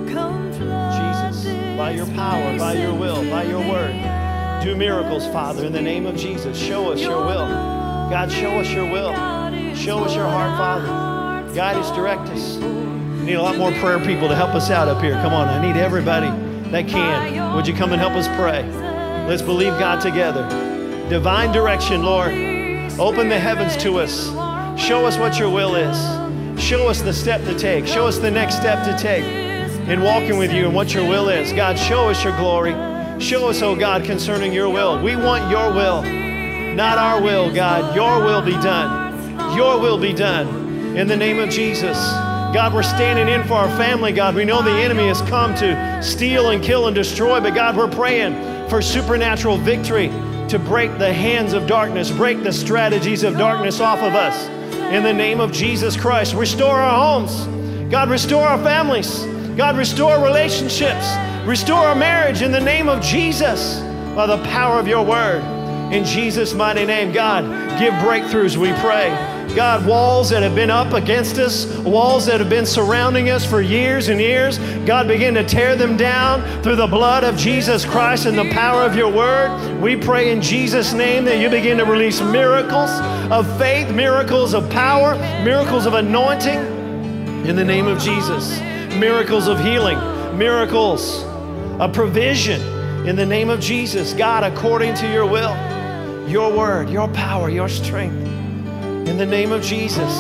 Jesus, by your power, by your will, by your word. Do miracles, Father, in the name of Jesus. Show us your will. God, show us your will. Show us your heart, Father. Guide us, direct us. We need a lot more prayer people to help us out up here. Come on, I need everybody that can. Would you come and help us pray? Let's believe God together. Divine direction, Lord. Open the heavens to us. Show us what your will is. Show us the step to take. Show us the next step to take in walking with you and what your will is. God, show us your glory. Show us, oh God, concerning your will. We want your will, not our will, God. Your will be done. Your will be done in the name of Jesus. God, we're standing in for our family, God. We know the enemy has come to steal and kill and destroy, but God, we're praying for supernatural victory to break the hands of darkness, break the strategies of darkness off of us. In the name of Jesus Christ, restore our homes. God, restore our families. God, restore relationships. Restore our marriage in the name of Jesus by the power of your word. In Jesus' mighty name, God, give breakthroughs, we pray. God, walls that have been up against us, walls that have been surrounding us for years and years, God, begin to tear them down through the blood of Jesus Christ and the power of your word. We pray in Jesus' name that you begin to release miracles of faith, miracles of power, miracles of anointing in the name of Jesus. Miracles of healing, miracles of provision in the name of Jesus. God, according to your will, your word, your power, your strength. In the name of Jesus.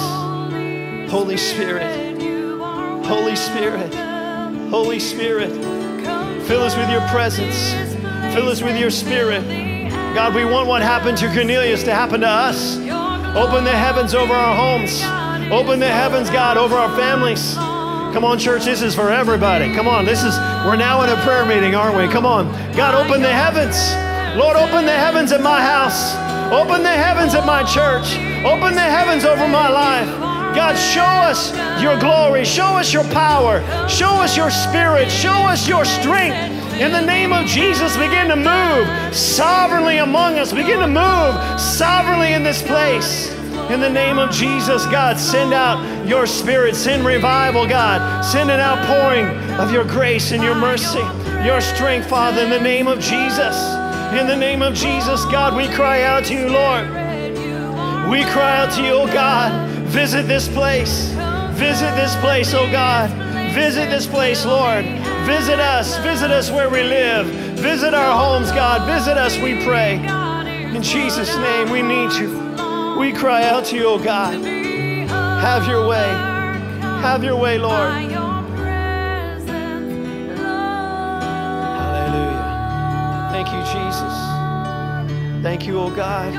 Holy Spirit, Holy Spirit, Holy Spirit, fill us with your presence. Fill us with your spirit. God, we want what happened to Cornelius to happen to us. Open the heavens over our homes. Open the heavens, God, over our families. Come on, church, this is for everybody. Come on, we're now in a prayer meeting, aren't we? Come on. God, open the heavens. Lord, open the heavens at my house. Open the heavens at my church. Open the heavens over my life. God, show us your glory. Show us your power. Show us your spirit. Show us your strength. In the name of Jesus, begin to move sovereignly among us. Begin to move sovereignly in this place. In the name of Jesus, God, send out your spirit. Send revival, God. Send an outpouring of your grace and your mercy, your strength, Father, in the name of Jesus. In the name of Jesus, God, we cry out to you, Lord. We cry out to you, oh God. Visit this place. Visit this place, oh God. Visit this place, Lord. Visit us where we live. Visit our homes, God. Visit us, we pray. In Jesus' name, we need you. We cry out to you, oh God. Have your way. Have your way, Lord. Hallelujah. Thank you, Jesus. Thank you, oh God.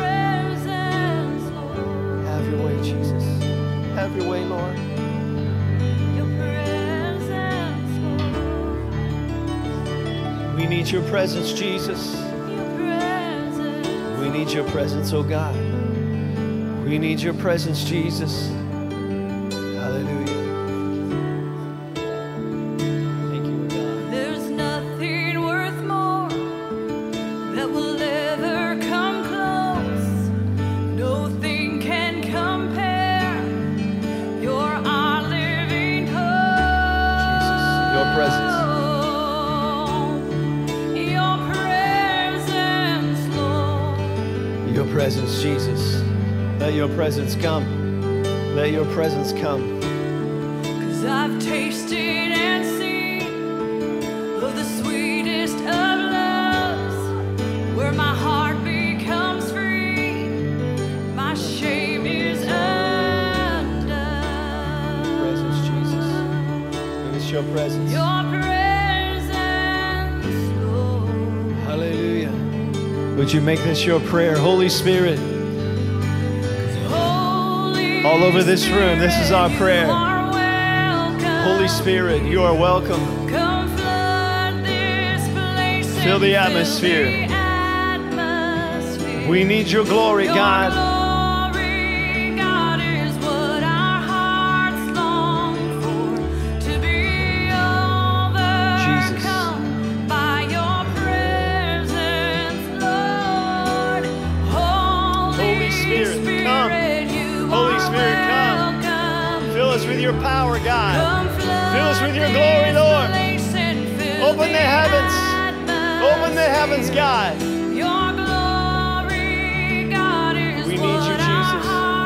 Have your way, Jesus. Have your way, Lord. We need your presence, Jesus. We need your presence, oh God. We need your presence, Jesus. Hallelujah. Thank you, oh God. There's nothing worth more that will ever come close. Nothing can compare. You're our living hope. Jesus, your presence. Your presence, Jesus. Let your presence come. Let your presence come. 'Cause I've tasted and seen of the sweetest of loves, where my heart becomes free, my shame is undone. Presence, Jesus. Give us your presence. Your presence, Lord. Hallelujah. Would you make this your prayer? Holy Spirit, all over this room, this is our prayer. Holy Spirit, you are welcome. Fill the atmosphere. We need your glory, God. Jesus. Holy Spirit, come. Holy Spirit, come. Fill us with your power, God. Fill us with your glory, Lord. Open the heavens. Open the heavens, God. We need you, Jesus.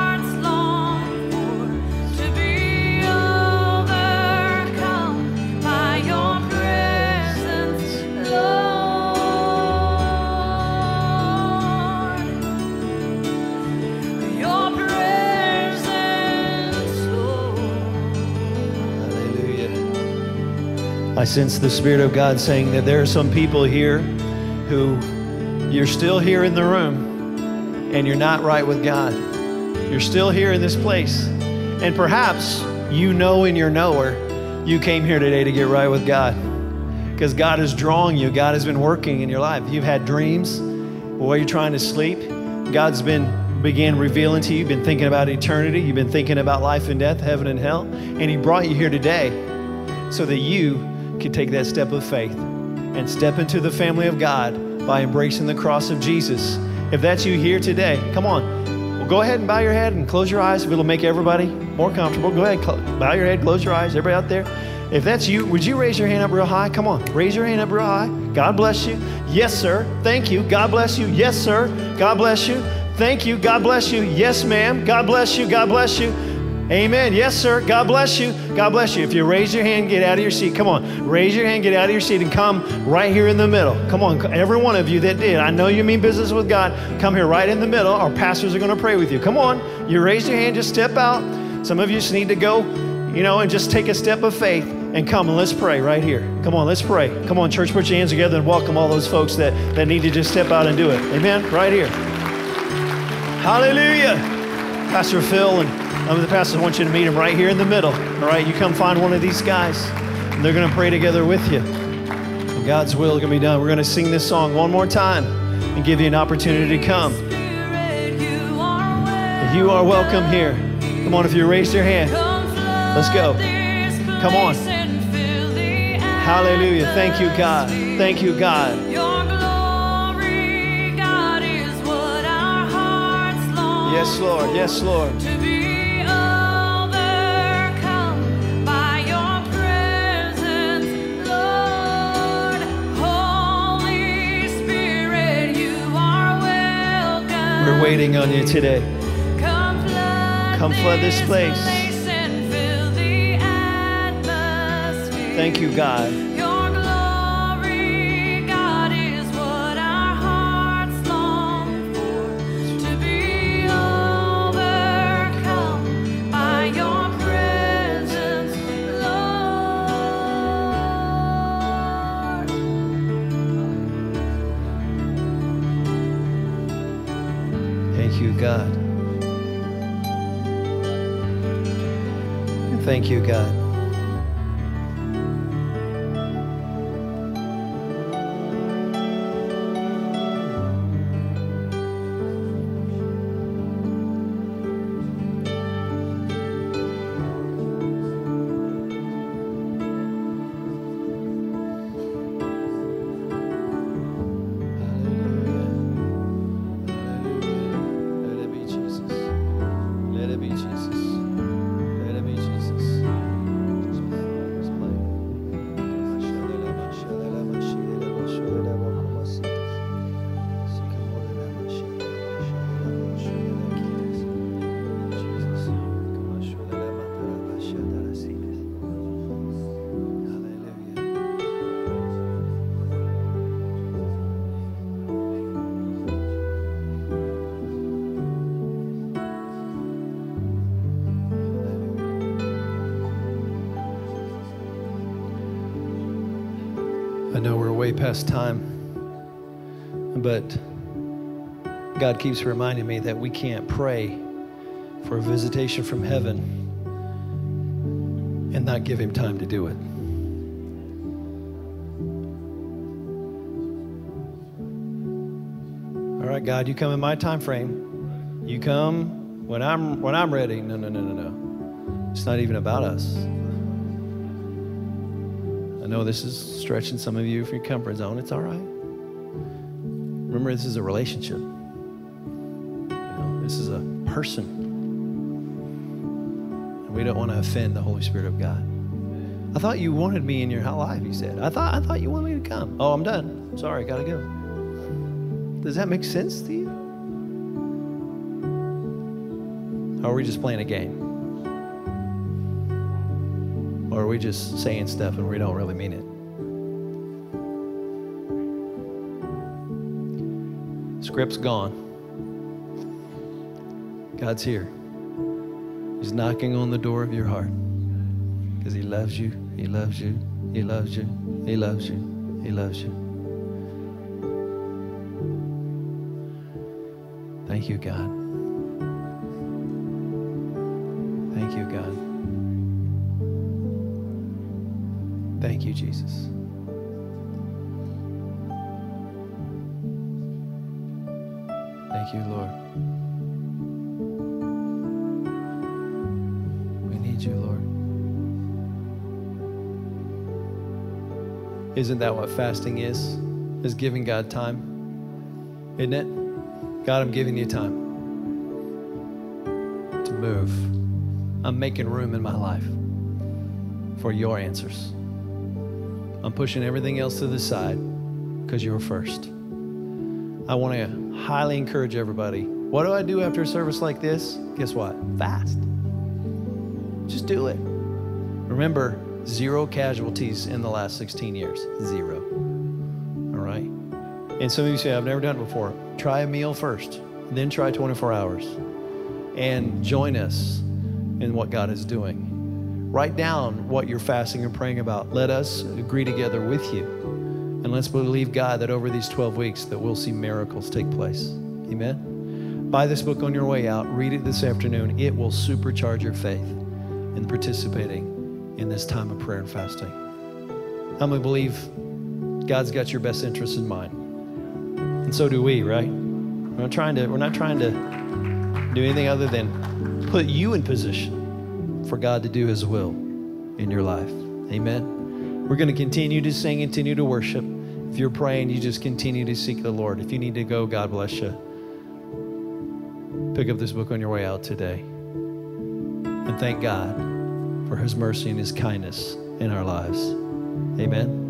I sense the Spirit of God saying that there are some people here who you're still here in the room and you're not right with God. You're still here in this place. And perhaps you know in your knower you came here today to get right with God because God is drawing you. God has been working in your life. You've had dreams while you're trying to sleep. God's began revealing to you. You've been thinking about eternity. You've been thinking about life and death, heaven and hell. And He brought you here today so that you can take that step of faith and step into the family of God by embracing the cross of Jesus. If that's you here today, come on. Well, go ahead and bow your head and close your eyes if it'll make everybody more comfortable. Go ahead, bow your head, close your eyes. Everybody out there, if that's you, would you raise your hand up real high? Come on, raise your hand up real high. God bless you. Yes, sir. Thank you. God bless you. Yes, sir. God bless you. Thank you. God bless you. Yes, ma'am. God bless you. God bless you. Amen. Yes, sir. God bless you. God bless you. If you raise your hand, get out of your seat. Come on. Raise your hand, get out of your seat, and come right here in the middle. Come on. Every one of you that did. I know you mean business with God. Come here right in the middle. Our pastors are going to pray with you. Come on. You raised your hand. Just step out. Some of you just need to go, and just take a step of faith and come and let's pray right here. Come on. Let's pray. Come on, church. Put your hands together and welcome all those folks that need to just step out and do it. Amen. Right here. Hallelujah. Pastor Phil and the pastors want you to meet him right here in the middle. All right, you come find one of these guys, and they're going to pray together with you. And God's will is going to be done. We're going to sing this song one more time and give you an opportunity to come. If you are welcome here. Come on, if you raised your hand, let's go. Come on. Hallelujah. Thank you, God. Thank you, God. Yes, Lord. Yes, Lord. We're waiting on you today. Come flood this place. and fill the atmosphere. Thank you, God. Your glory, God, is what our hearts long for. To be overcome by your presence, Lord. Thank you, God. Thank you, God. Let it be Jesus. Let it be Jesus. Let it be Jesus. Just play. I know we're way past time, but God keeps reminding me that we can't pray for a visitation from heaven and not give Him time to do it. All right, God, you come in my time frame. You come when I'm ready. No. It's not even about us. I know this is stretching some of you from your comfort zone. It's all right. Remember, this is a relationship. This is a person. And we don't want to offend the Holy Spirit of God. I thought you wanted me in your life, you said. I thought you wanted me to come. Oh, I'm done. Sorry, gotta go. Does that make sense to you? Or are we just playing a game? Or are we just saying stuff and we don't really mean it? Script's gone. God's here. He's knocking on the door of your heart because He loves you. He loves you. He loves you. He loves you. He loves you. Thank you, God. Thank you, God. Thank you, Jesus. Thank you, Lord. We need you, Lord. Isn't that what fasting is? Is giving God time? Isn't it? God, I'm giving you time to move. I'm making room in my life for your answers. I'm pushing everything else to the side because you're first. I want to highly encourage everybody. What do I do after a service like this? Guess what? Fast. Just do it. Remember, 0 casualties in the last 16 years. 0. All right? And some of you say, I've never done it before. Try a meal first, then try 24 hours. And join us in what God is doing. Write down what you're fasting and praying about. Let us agree together with you. And let's believe God that over these 12 weeks that we'll see miracles take place. Amen? Buy this book on your way out. Read it this afternoon. It will supercharge your faith in participating in this time of prayer and fasting. How many believe God's got your best interests in mind? And so do we, right? We're not trying to do anything other than put you in position for God to do His will in your life. Amen. We're going to continue to sing, continue to worship. If you're praying, you just continue to seek the Lord. If you need to go, God bless you. Pick up this book on your way out today. And thank God for His mercy and His kindness in our lives. Amen.